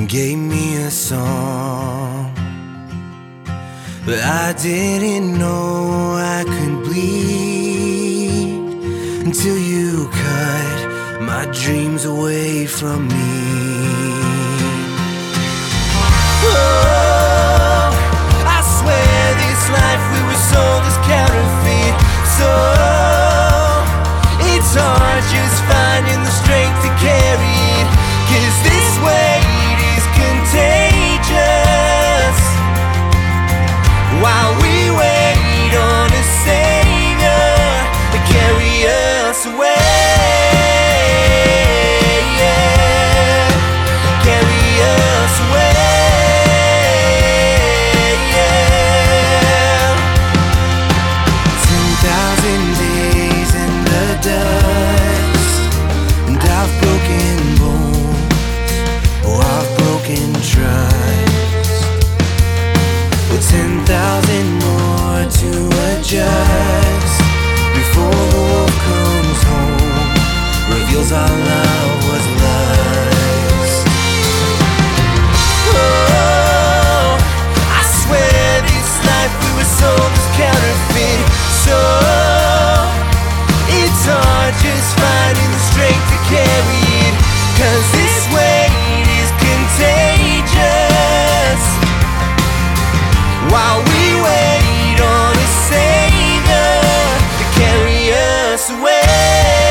and gave me a song. But I didn't know I could bleed until you cut my dreams away from me. Oh, I swear this life we were sold as counterfeit. So it's hard just finding the strength to carry it, 'cause this weight is contagious. While we wait on a savior to carry us away, yeah, carry us away, yeah. 10,000 days in the dust, and I've broken bones, oh, I've broken trust. With 10,000 more to adjust before the wolf comes home, reveals our love was lust. Oh, I swear this life we were sold as counterfeit. So it's hard just finding the strength to carry it, 'cause this weight is contagious. While we wait on a savior to carry us away,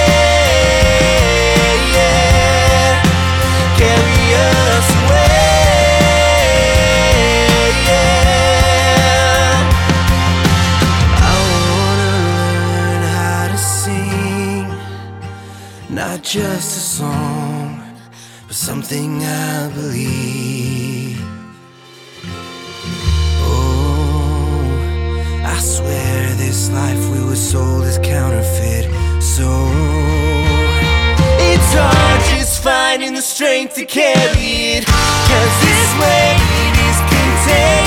yeah, carry us away, yeah. I wanna learn how to sing, not just a song, but something I believe. I swear this life we were sold as counterfeit. So it's hard just finding the strength to carry it, 'cause this weight is contagious.